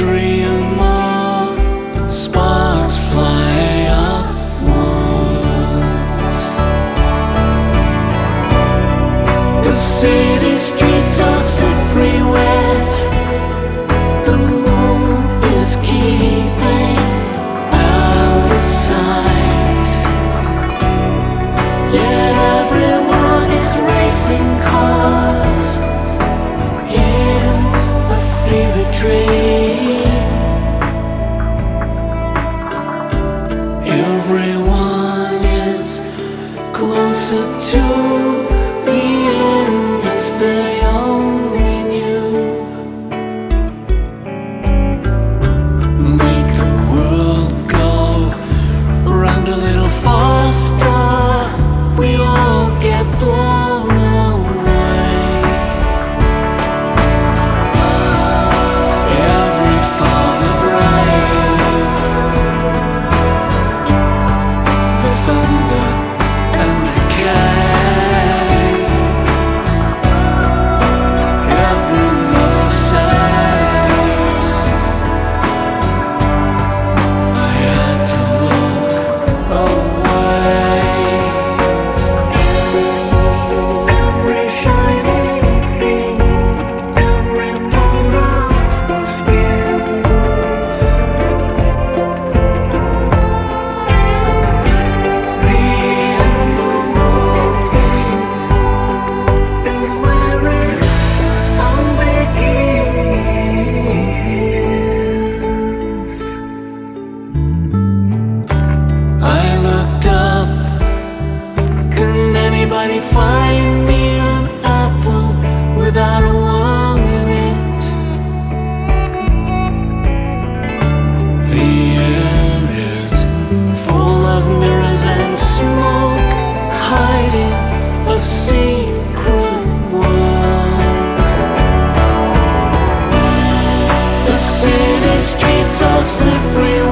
3 and more sparks fly upwards. The city streets are slippery wet. The moon is keeping out of sight. Yet everyone is racing cars in a fever dream. Everyone is closer to the end if they only knew. Make the world go around a little faster. We all get blown away. Every father brave, the thunder and decay. Every mother says, I had to look away. Every shining thing, every motor spins. The end of all things is where it all begins. I looked up. Can anybody find me an apple without a worm in it? The air is full of mirrors and smoke, hiding a secret world. The city streets are slippery